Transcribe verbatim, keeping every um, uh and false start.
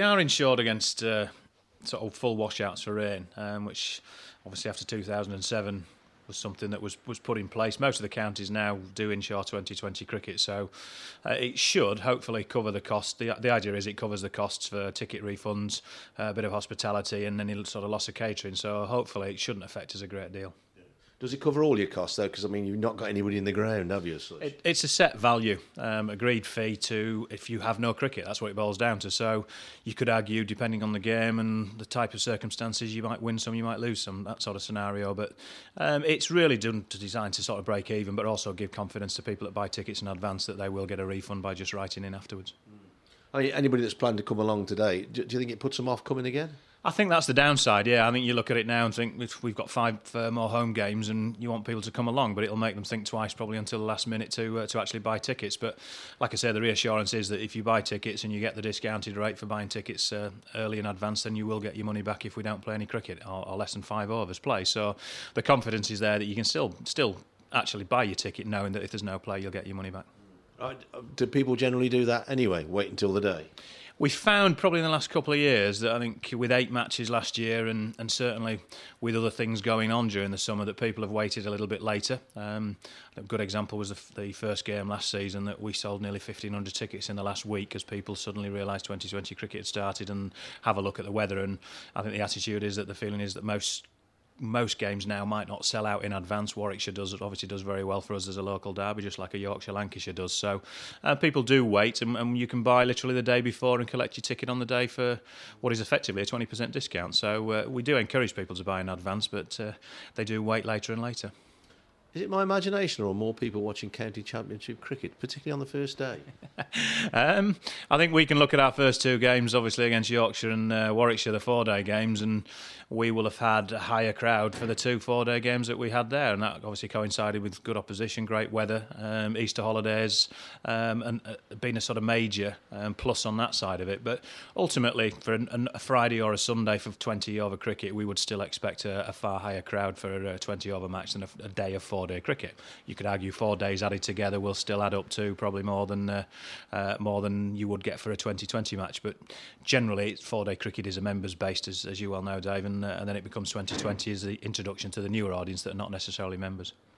we are insured against uh, sort of full washouts for rain, um, which obviously after two thousand seven was something that was, was put in place. Most of the counties now do insure twenty twenty cricket, so uh, it should hopefully cover the cost. The, the idea is it covers the costs for ticket refunds, uh, a bit of hospitality and any sort of loss of catering, so hopefully it shouldn't affect us a great deal. Does it cover all your costs, though? Because, I mean, you've not got anybody in the ground, have you? It, it's a set value, um, agreed fee to if you have no cricket. That's what it boils down to. So you could argue, depending on the game and the type of circumstances, you might win some, you might lose some, that sort of scenario. But um, it's really done to designed to sort of break even, but also give confidence to people that buy tickets in advance that they will get a refund by just writing in afterwards. I mean, anybody that's planned to come along today, do, do you think it puts them off coming again? I think that's the downside, yeah. I think you look at it now and think we've got five uh, more home games and you want people to come along, but it'll make them think twice probably until the last minute to uh, to actually buy tickets. But like I say, the reassurance is that if you buy tickets and you get the discounted rate for buying tickets uh, early in advance, then you will get your money back if we don't play any cricket or, or less than five overs play. So the confidence is there that you can still still actually buy your ticket knowing that if there's no play, you'll get your money back. Right. Do people generally do that anyway, wait until the day? We found probably in the last couple of years that I think with eight matches last year and, and certainly with other things going on during the summer that people have waited a little bit later. Um, a good example was the, the first game last season that we sold nearly fifteen hundred tickets in the last week as people suddenly realised twenty twenty cricket had started and have a look at the weather. And I think the attitude is that the feeling is that most Most games now might not sell out in advance. Warwickshire does, it obviously does very well for us as a local derby, just like a Yorkshire-Lancashire does. So uh, people do wait, and, and you can buy literally the day before and collect your ticket on the day for what is effectively a twenty percent discount. So uh, we do encourage people to buy in advance, but uh, they do wait later and later. Is it my imagination or more people watching county championship cricket, particularly on the first day? um, I think we can look at our first two games, obviously against Yorkshire and uh, Warwickshire, the four-day games, and we will have had a higher crowd for the two four-day games that we had there, and that obviously coincided with good opposition, great weather, um, Easter holidays, um, and uh, being a sort of major um, plus on that side of it. But ultimately, for an, a Friday or a Sunday for twenty-over cricket, we would still expect a, a far higher crowd for a twenty-over match than a, a day of four. Day cricket. You could argue four days added together will still add up to probably more than uh, uh, more than you would get for a twenty twenty match. But generally, four day cricket is a members based, as, as you well know, Dave, and, uh, and then it becomes twenty twenty as the introduction to the newer audience that are not necessarily members.